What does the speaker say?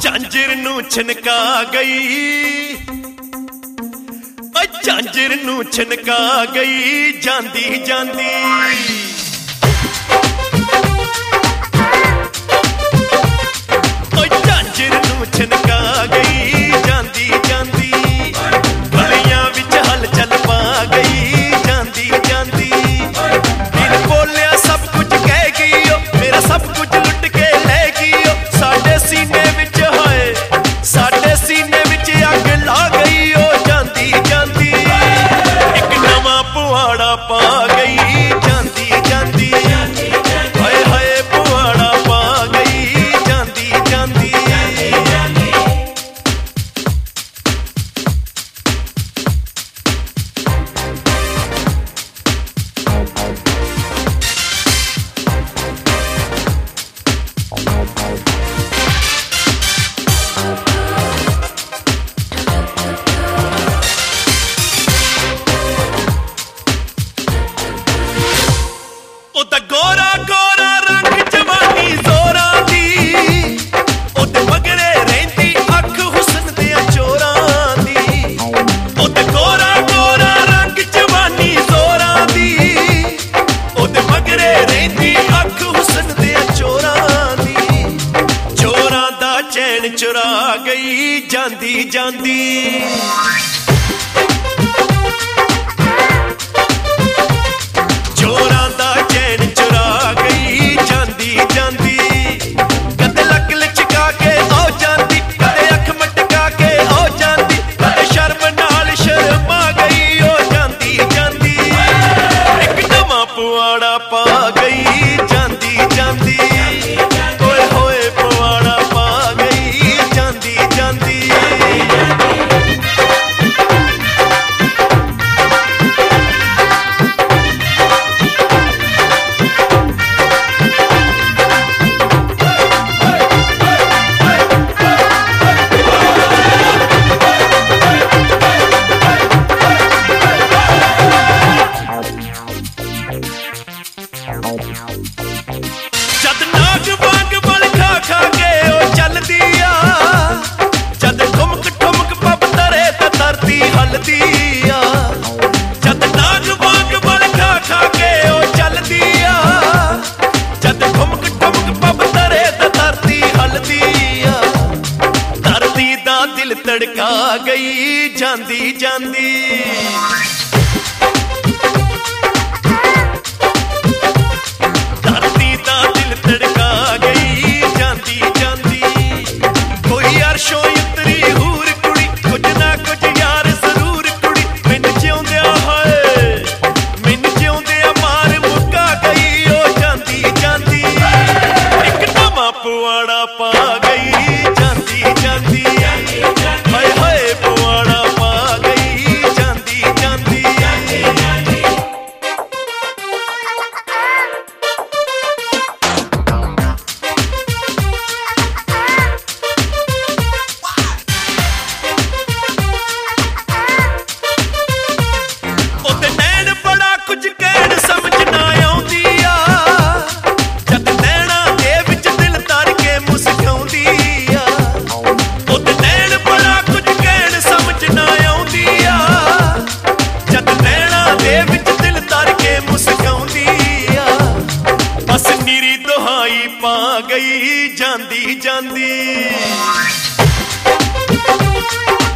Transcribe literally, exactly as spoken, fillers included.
झांझर नू छनका गई, झांझर नू छनका गई जांदी जांदी। झांझर नू छनका गई जांदी जांदी, गलियां विच हलचल पा गई जांदी जांदी। बिन बोलिया सब कुछ कह गई ओ, मेरा सब कुछ लुट के ले गई ओ। साडे सीने विच होए, साडे सीने विच अग ला गई ओ जांदी जांदी। एक नवां पुआड़ा पा गई जांदी जांदी, हाय हाय पुआड़ा पा गई जांदी जांदी। ओदा गोरा गोरा रंग जवानी जोरां दी, ओदे मगरे रहिंदी अख हुस्न दियां चोरां दी। ओदा गोरा गोरा रंग जवानी जोरां दी, ओदे मगरे रहिंदी अख हुस्न दियां चोरां दी। चोरां दा चैन चुरा गई जांदी जांदी। पुआड़ा पा गई जांदी जांदी, ओए होए पुआड़ा पा गई जांदी जांदी। जद नाग बाग बल खा खा के ओ चलदी आ, जद ठुमक ठुमक पब तरे ते धरती हलदी आ। जद नाग बाग बल खा खा के ओ चलदी आ, जद ठुमक ठुमक पब तरे ते धरती हलदी आ। धरती दा दिल तड़का गई जांदी जांदी। पुआड़ा पा गई जांदी जांदी, हाय हाय पुआड़ा पा गई जांदी जांदी। ओदे नैन बड़ा कुछ कहण समझ ना आउंदी आ, जद नैना दे विच दिल तार के मुस्काउंदी आ। ओदे नैन बड़ा कुछ कहण समझ ना आउंदी आ, जद नैना दे विच दिल तार के मुस्काउंदी आ। बस नीरी दुहाई पा गई जांदी जांदी।